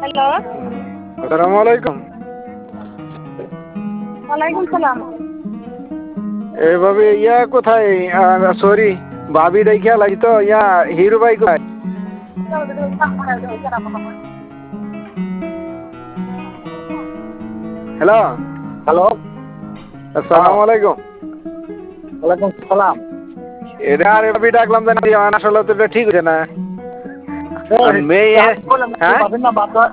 Hello. আসসালামু আলাইকুম। ওয়ালাইকুম সালাম। এভাবে কোথায়? সরি, ভাবি দেখে লাগতো হিরু ভাই কোথায়? হ্যালো। হ্যালো। আসসালামু আলাইকুম। ওয়ালাইকুম সালাম। এটা আর এভাবে ডাকলাম জানি আসলে তো এটা ঠিক হচ্ছে না। মেয়ে, হ্যাঁ পাবেন না বাদ